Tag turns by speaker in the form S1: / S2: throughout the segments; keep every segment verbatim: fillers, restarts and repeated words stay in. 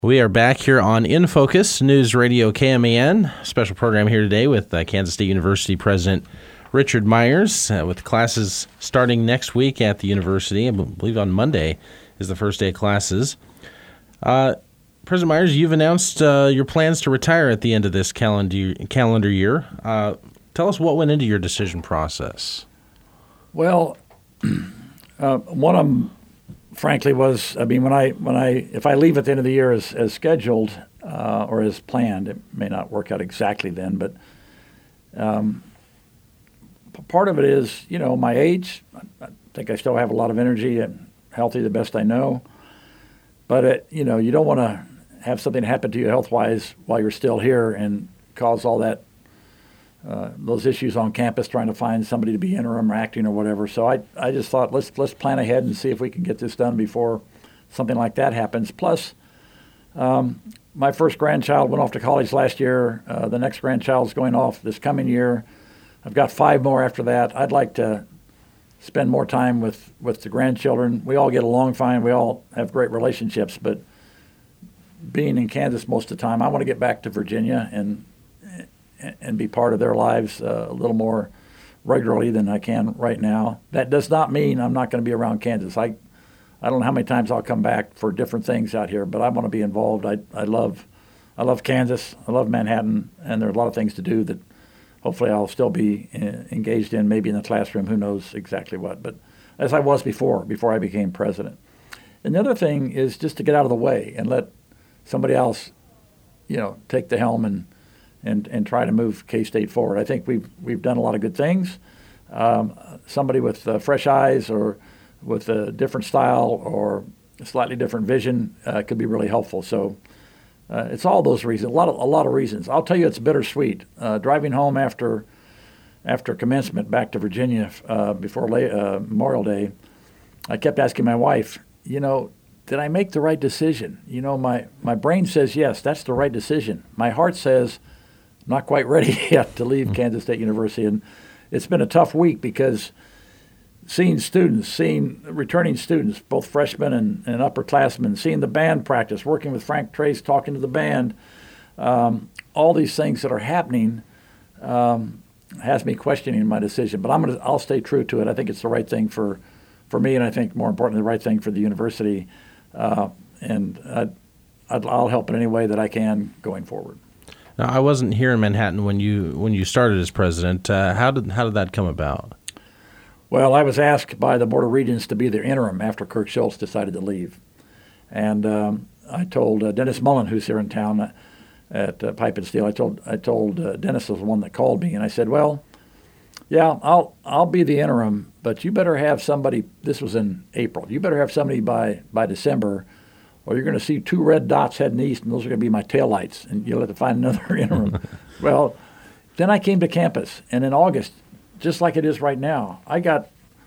S1: We are back here on In Focus, News Radio K M A N. Special program here today with uh, Kansas State University President Richard Myers, uh, with classes starting next week at the university. I believe on Monday is the first day of classes. Uh, President Myers, you've announced uh, your plans to retire at the end of this calendar calendar year. Uh, tell us what went into your decision process.
S2: Well, uh, one of them, frankly, was, I mean, when I, when I, if I leave at the end of the year as, as scheduled uh, or as planned, it may not work out exactly then, but um, p- part of it is, you know, my age. I think I still have a lot of energy and healthy the best I know. But, it, you know, you don't want to have something happen to you health-wise while you're still here and cause all that, uh, those issues on campus trying to find somebody to be interim or acting or whatever. So I, I just thought let's let's plan ahead and see if we can get this done before something like that happens. Plus, um, my first grandchild went off to college last year. Uh, the next grandchild's going off this coming year. I've got five more after that. I'd like to spend more time with, with the grandchildren. We all get along fine. We all have great relationships, but being in Kansas most of the time, I want to get back to Virginia and and be part of their lives uh, a little more regularly than I can right now. That does not mean I'm not going to be around Kansas. I I don't know how many times I'll come back for different things out here, but I want to be involved. I I love I love Kansas. I love Manhattan, and there are a lot of things to do that hopefully I'll still be uh, engaged in, maybe in the classroom. Who knows exactly what, but as I was before, before I became president. And the other thing is just to get out of the way and let somebody else, you know, take the helm and and, and try to move K-State forward. I think we've we've done a lot of good things. Um, somebody with uh, fresh eyes or with a different style or a slightly different vision uh, could be really helpful. So uh, it's all those reasons, a lot of a lot of reasons. I'll tell you, it's bittersweet. Uh, driving home after after commencement back to Virginia uh, before uh, Memorial Day, I kept asking my wife, you know, did I make the right decision? You know, my, my brain says, yes, that's the right decision. My heart says, not quite ready yet to leave Kansas State University. And it's been a tough week because seeing students, seeing returning students, both freshmen and, and upperclassmen, seeing the band practice, working with Frank Trace, talking to the band, um, all these things that are happening um, has me questioning my decision. But I'm gonna, I'll stay true to it. I think it's the right thing for, for me, and I think more importantly, the right thing for the university. Uh, and I'd, I'd, I'll help in any way that I can going forward.
S1: Now, I wasn't here in Manhattan when you when you started as president. Uh, how did how did that come about?
S2: Well, I was asked by the Board of Regents to be their interim after Kirk Schultz decided to leave, and um, I told uh, Dennis Mullen, who's here in town at uh, Pipe and Steel. I told I told uh, Dennis was the one that called me, and I said, well, yeah, I'll I'll be the interim, but you better have somebody. This was in April. You better have somebody by by December, or you're going to see two red dots heading east, and those are going to be my taillights, and you'll have to find another interim. Well, then I came to campus, and in August, just like it is right now, I got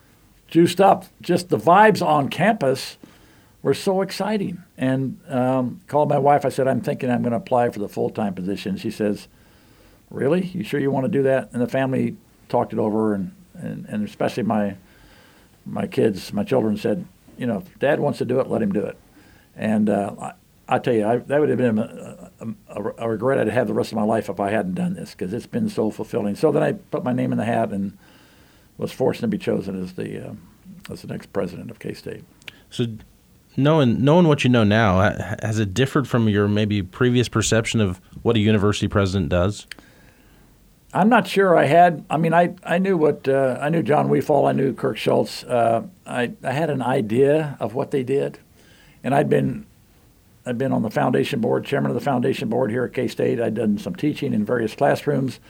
S2: juiced up. Just the vibes on campus were so exciting. And um, called my wife. I said, I'm thinking I'm going to apply for the full-time position. She says, really? You sure you want to do that? And the family talked it over, and, and, and especially my my kids, my children said, you know, if Dad wants to do it, let him do it. And uh, I, I tell you, I, that would have been a, a, a regret I'd have the rest of my life if I hadn't done this, because it's been so fulfilling. So then I put my name in the hat and was fortunate to be chosen as the uh, as the next president of K-State.
S1: So knowing knowing what you know now, has it differed from your maybe previous perception of what a university president does?
S2: I'm not sure I had. I mean, I, I knew what uh, I knew John Weefall, I knew Kirk Schultz. Uh, I I had an idea of what they did, and I'd been I'd been on the foundation board, chairman of the foundation board here at K-State. I'd done some teaching in various classrooms.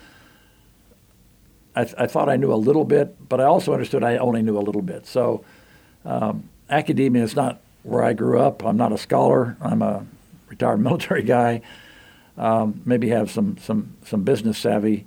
S2: I, th- I thought I knew a little bit, but I also understood I only knew a little bit. So um, academia is not where I grew up. I'm not a scholar. I'm a retired military guy. Um, maybe have some some some business savvy.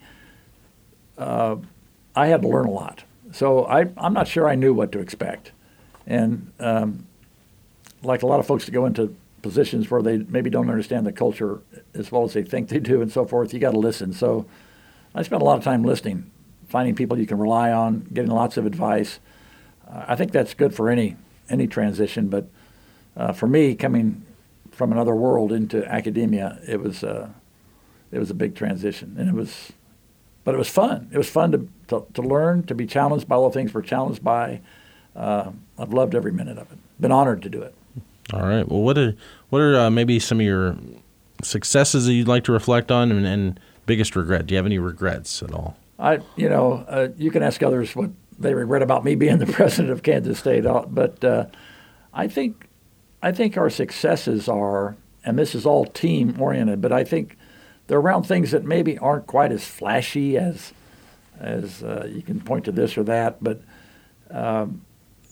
S2: Uh, I had to learn a lot. So I, I'm not sure I knew what to expect. And um, like a lot of folks that go into positions where they maybe don't understand the culture as well as they think they do and so forth, you got to listen. So I spent a lot of time listening, finding people you can rely on, getting lots of advice. Uh, I think that's good for any any transition. But uh, for me, coming from another world into academia, it was uh, it was a big transition, and it was, but it was fun. It was fun to to, to learn, to be challenged by all the things we're challenged by. Uh, I've loved every minute of it. Been honored to do it.
S1: All right. Well, what are what are uh, maybe some of your successes that you'd like to reflect on, and, and biggest regret? Do you have any regrets at all?
S2: I, you know, uh, you can ask others what they regret about me being the president of Kansas State, but uh, I think, I think our successes are, and this is all team oriented, but I think they're around things that maybe aren't quite as flashy as, as uh, you can point to this or that. But um,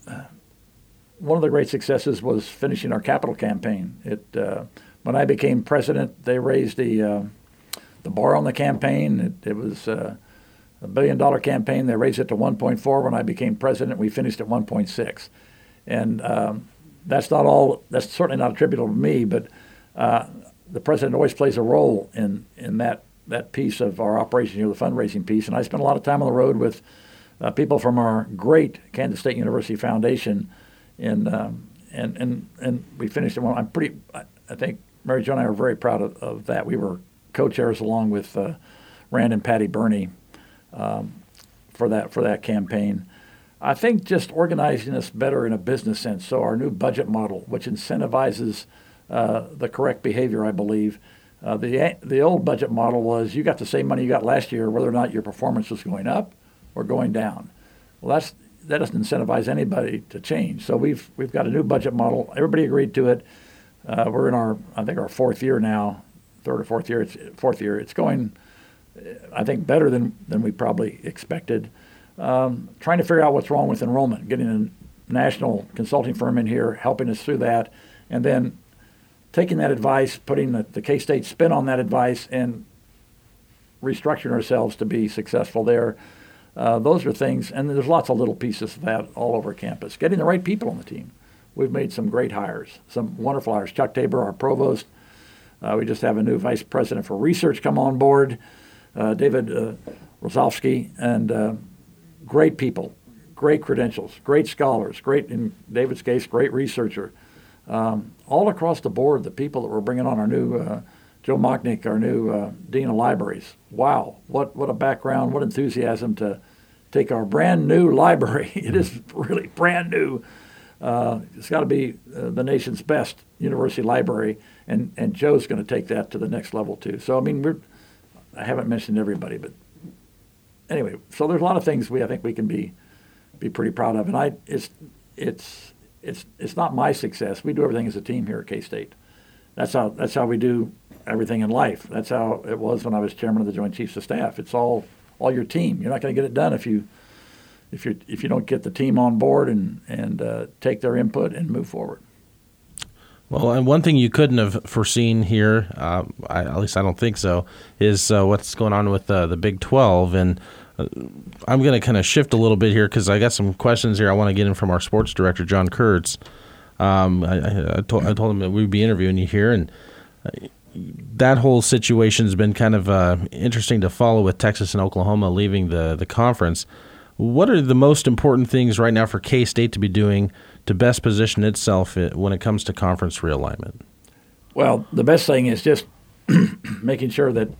S2: one of the great successes was finishing our capital campaign. It uh, when I became president, they raised the uh, the bar on the campaign. It, it was uh, a billion dollar campaign. They raised it to one point four. When I became president, we finished at one point six. And um, that's not all, that's certainly not attributable to me, but uh, the president always plays a role in, in that, that piece of our operation here, the fundraising piece. And I spent a lot of time on the road with uh, people from our great Kansas State University Foundation. In, um, and, and, and we finished at one. I'm pretty, I, I think Mary Jo and I are very proud of, of that. We were co-chairs along with uh, Rand and Patty Burney um, for that for that campaign. I think just organizing us better in a business sense. So our new budget model, which incentivizes uh, the correct behavior, I believe. Uh, the the old budget model was you got the same money you got last year, whether or not your performance was going up or going down. Well, that's that doesn't incentivize anybody to change. So we've we've got a new budget model. Everybody agreed to it. Uh, we're in our I think our fourth year now, third or fourth year. It's fourth year. It's going, I think, better than than we probably expected. Um, trying to figure out what's wrong with enrollment, getting a national consulting firm in here, helping us through that, and then taking that advice, putting the, the K-State spin on that advice, and restructuring ourselves to be successful there. Uh, those are things, and there's lots of little pieces of that all over campus. Getting the right people on the team. We've made some great hires, some wonderful hires. Chuck Tabor, our provost. Uh, we just have a new vice president for research come on board, uh, David uh, Rozovsky, and uh, great people, great credentials, great scholars, great, in David's case, great researcher. Um, all across the board, the people that we're bringing on, our new uh, Joe Mochnick, our new uh, Dean of Libraries. Wow, what, what a background, what enthusiasm to take our brand new library. It is really brand new. Uh, it's got to be uh, the nation's best university library, and, and Joe's going to take that to the next level too. So, I mean, we're, I haven't mentioned everybody, but anyway, so there's a lot of things we I think we can be be pretty proud of, and I it's it's it's it's not my success. We do everything as a team here at K-State. That's how that's how we do everything in life. That's how it was when I was chairman of the Joint Chiefs of Staff. It's all all your team. You're not going to get it done if you if you if you don't get the team on board and and uh, take their input and move forward.
S1: Well, and one thing you couldn't have foreseen here, uh, I, at least I don't think so, is uh, what's going on with uh, the Big twelve. And uh, I'm going to kind of shift a little bit here because I got some questions here I want to get in from our sports director, John Kurtz. Um, I, I, I, told, I told him that we'd be interviewing you here, and uh, that whole situation has been kind of uh, interesting to follow with Texas and Oklahoma leaving the, the conference. What are the most important things right now for K-State to be doing to best position itself when it comes to conference realignment?
S2: Well, the best thing is just making sure that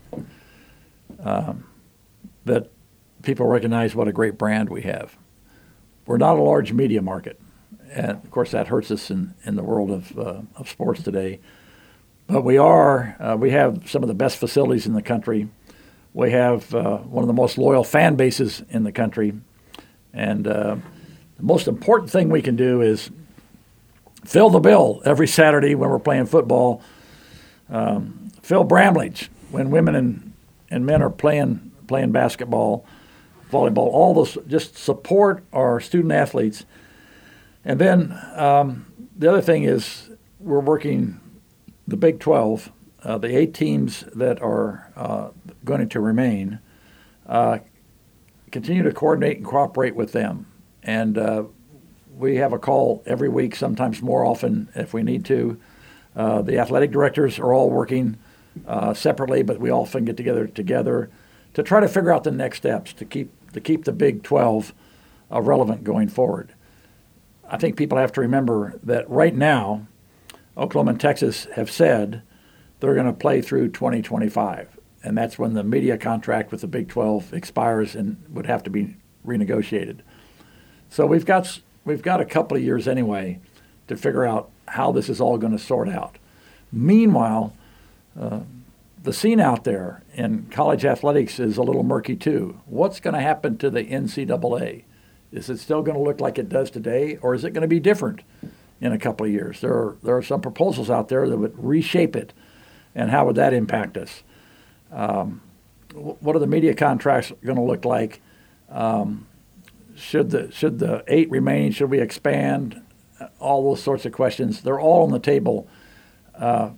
S2: um, that people recognize what a great brand we have. We're not a large media market, and of course that hurts us in, in the world of uh, of sports today. But we are uh, we have some of the best facilities in the country. We have uh, one of the most loyal fan bases in the country. And uh, the most important thing we can do is fill the bill every Saturday when we're playing football. Um, fill Bramlage when women and, and men are playing playing basketball, volleyball, all those. Just support our student athletes. And then um, the other thing is we're working the Big twelve, uh, the eight teams that are uh, going to remain. Uh, continue to coordinate and cooperate with them. And uh, we have a call every week, sometimes more often if we need to. Uh, the athletic directors are all working uh, separately, but we often get together together to try to figure out the next steps to keep to keep the Big twelve uh, relevant going forward. I think people have to remember that right now Oklahoma and Texas have said they're going to play through twenty twenty-five, and that's when the media contract with the Big twelve expires and would have to be renegotiated. So we've got we've got a couple of years anyway to figure out how this is all going to sort out. Meanwhile, uh, the scene out there in college athletics is a little murky too. What's going to happen to the N C double A? Is it still going to look like it does today, or is it going to be different in a couple of years? There are there are some proposals out there that would reshape it, and how would that impact us? Um, what are the media contracts going to look like? Um, should the should the eight remain? Should we expand? All those sorts of questions. They're all on the table. Uh,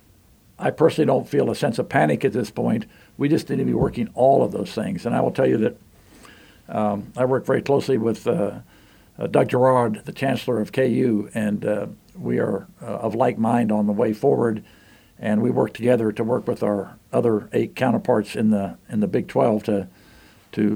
S2: I personally don't feel a sense of panic at this point. We just need to be working all of those things. And I will tell you that um, I work very closely with uh, uh, Doug Gerard, the chancellor of K U, and uh, we are uh, of like mind on the way forward. And we work together to work with our other eight counterparts in the in the Big twelve to to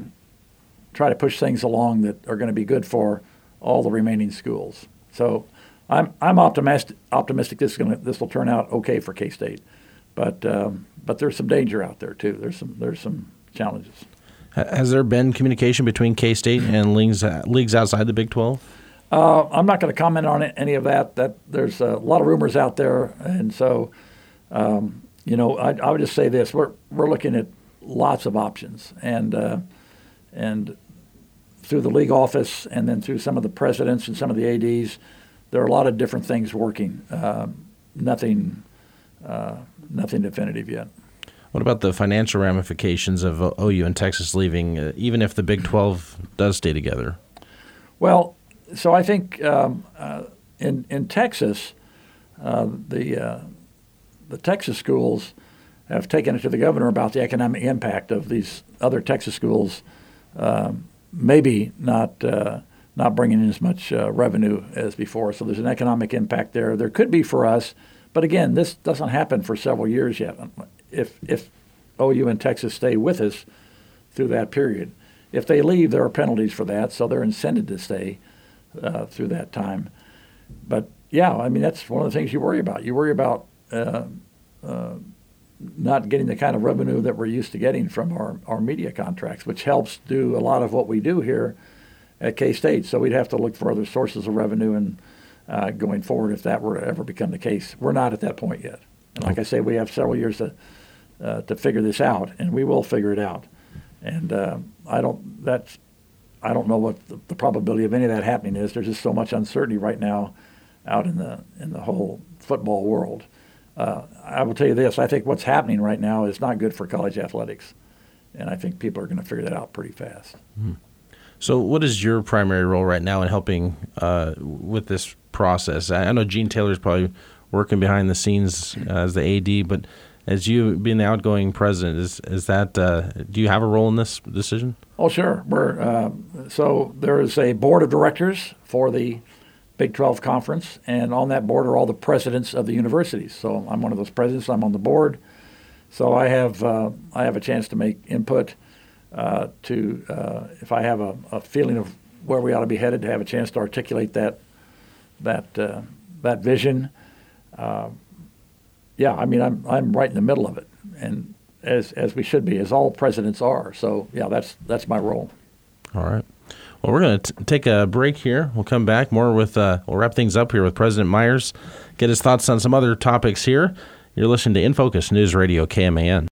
S2: try to push things along that are going to be good for all the remaining schools. So I'm I'm optimistic optimistic this is gonna this will turn out okay for K-State, but um, but there's some danger out there too. There's some there's some challenges.
S1: Has there been communication between K-State and leagues leagues outside the Big twelve?
S2: Uh, I'm not going to comment on any of that. That there's a lot of rumors out there, and so um, you know I, I would just say this: we're we're looking at lots of options, and uh, and. through the league office and then through some of the presidents and some of the A Ds, there are a lot of different things working. Uh, nothing, uh, nothing definitive yet.
S1: What about the financial ramifications of O U and Texas leaving, uh, even if the Big twelve does stay together?
S2: Well, so I think um, uh, in in Texas, uh, the uh, the Texas schools have taken it to the governor about the economic impact of these other Texas schools. Um, maybe not uh, not bringing in as much uh, revenue as before. So there's an economic impact there. There could be for us, but again, this doesn't happen for several years yet. If if O U and Texas stay with us through that period, if they leave, there are penalties for that, so they're incented to stay uh, through that time. But yeah, I mean that's one of the things you worry about. You worry about uh, uh, not getting the kind of revenue that we're used to getting from our, our media contracts, which helps do a lot of what we do here at K-State. So we'd have to look for other sources of revenue and uh, going forward if that were to ever become the case. We're not at that point yet. And like I say, we have several years to uh, to figure this out, and we will figure it out. And uh, I don't that's I don't know what the, the probability of any of that happening is. There's just so much uncertainty right now out in the in the whole football world. Uh, I will tell you this, I think what's happening right now is not good for college athletics, and I think people are going to figure that out pretty fast.
S1: Mm-hmm. So what is your primary role right now in helping uh, with this process? I know Gene Taylor's probably working behind the scenes as the A D, but as you being the outgoing president, is is that uh, do you have a role in this decision?
S2: Oh, sure. We're, uh, so there is a board of directors for the Big twelve Conference, and on that board are all the presidents of the universities. So I'm one of those presidents. I'm on the board, so I have uh, I have a chance to make input. Uh, to uh, if I have a, a feeling of where we ought to be headed, to have a chance to articulate that that uh, that vision. Uh, yeah, I mean I'm I'm right in the middle of it, and as as we should be, as all presidents are. So yeah, that's that's my role.
S1: All right. Well, we're going to take a break here. We'll come back more with, uh, we'll wrap things up here with President Myers, get his thoughts on some other topics here. You're listening to In Focus News Radio K M A N.